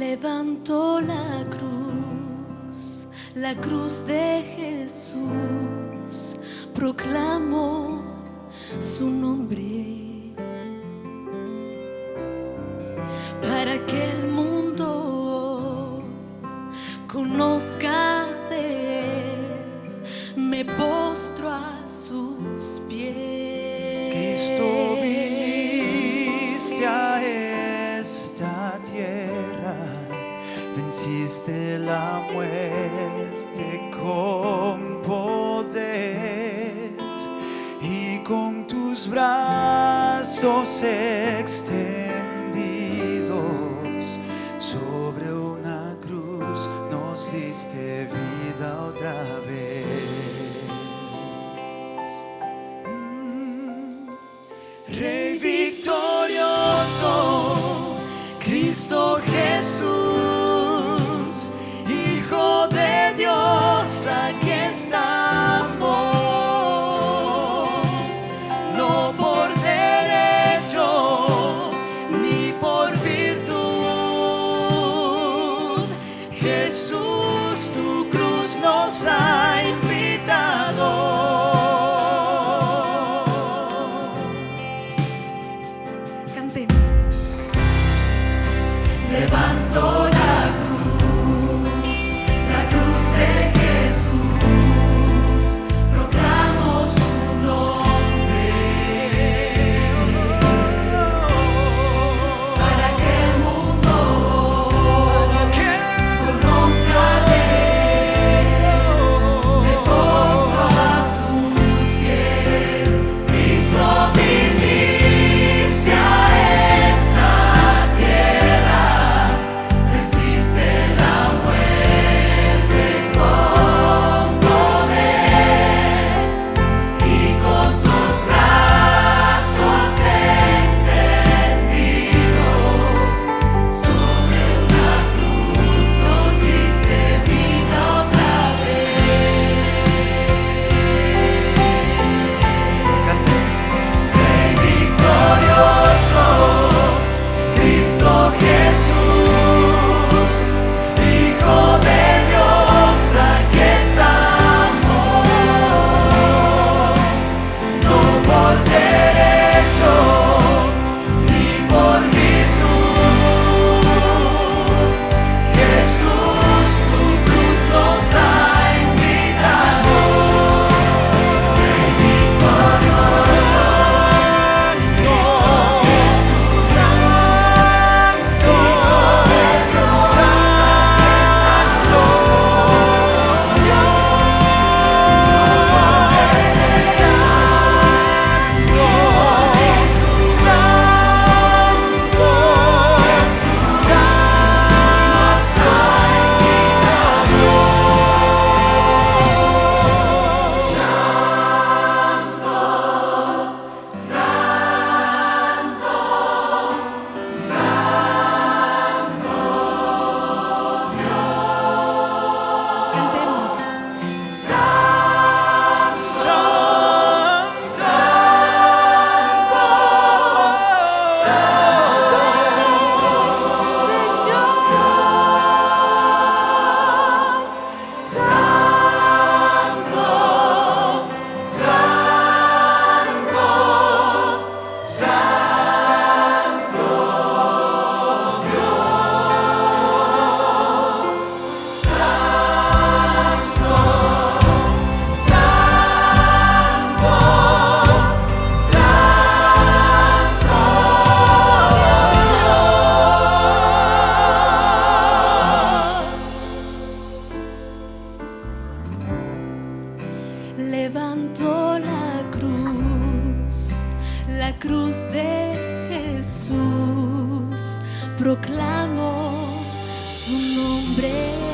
Levanto la cruz de Jesús, proclamo su nombre, para que el mundo conozca de él, me postro a sus pies. Cristo, viniste a esta tierra, venciste la muerte con poder, y con tus brazos extendidos sobre una cruz nos diste vida otra vez. Rey victorioso, Cristo Jesús, Hijo de Dios, aquí estamos, no por derecho ni por virtud. Jesús, tu cruz nos ha invitado. Levanto la cruz de Jesús, proclamo su nombre, para que el mundo conozca de él, me postro a sus pies. Cristo, viniste a esta tierra, resiste la muerte con poder, y con tus brazos extendidos sobre una cruz nos diste vida otra vez. Rey victorioso, Cristo Jesús, Hijo de Dios, aquí estamos, no por derecho ni por virtud. Jesús, tu cruz nos ha invitado. Rey victorioso, Cristo Jesús, Santo, levanto la cruz de Jesús, proclamo su nombre.